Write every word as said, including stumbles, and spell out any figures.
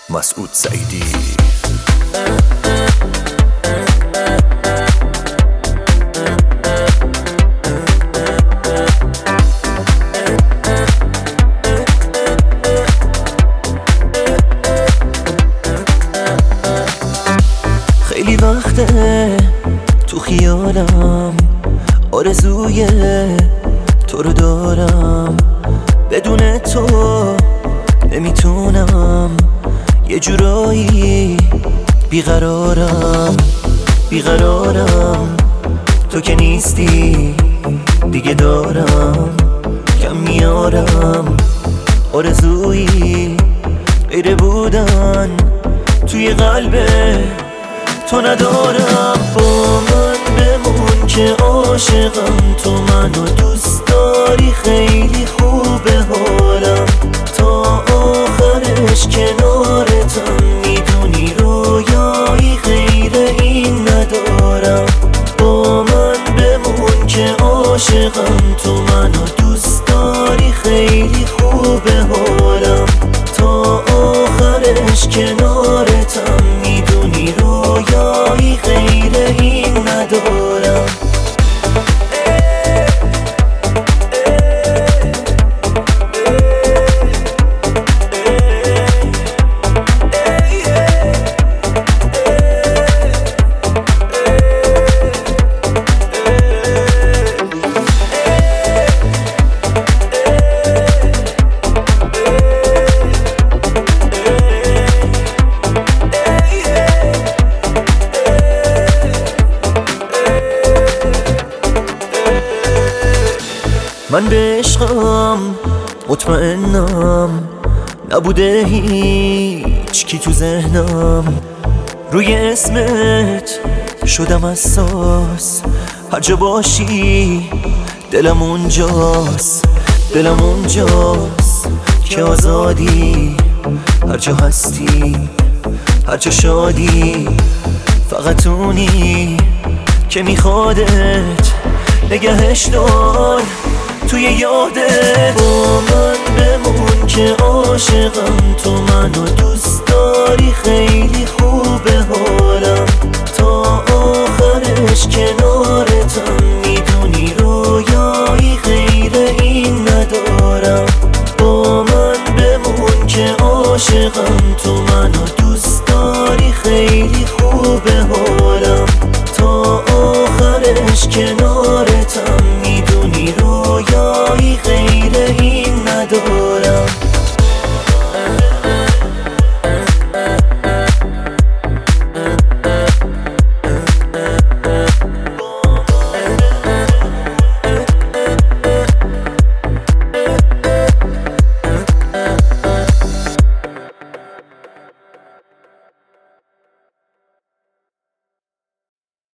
مسعود سعیدی. خیلی وقته تو خیالم آرزوی تو رو دارم، بدون تو نمیتونم، یه جورایی بیقرارم بیقرارم تو که نیستی دیگه دارم کم میارم، آرزویی غیر بودن توی قلب تو ندارم. با من بمون که عاشقم، تو منو دوست داری، خیلی خوبه حالم تا آخرش کنارتم، میدونی رویایی غیر این ندارم. با من بمون که عاشقم، تو منو دوست داری، خیلی خوبه حالم تا آخرش کنارتم، میدونی رویایی غیر این ندارم. من به عشقم مطمئنم، نبوده هیچ کی تو ذهنم، روی اسمت شدم حساس، هر جا باشی دلم اونجاست، دلم اونجاست که آزادی، هر جا هستی هر جا شادی، فقط اونی که میخوادت نگهش دار توی یادت. با من بمون که عاشقم، تو منو دوست داری، خیلی خوبه حالم تا آخرش کنارتم، میدونی رویایی غیر این ندارم. با من بمون که عاشقم،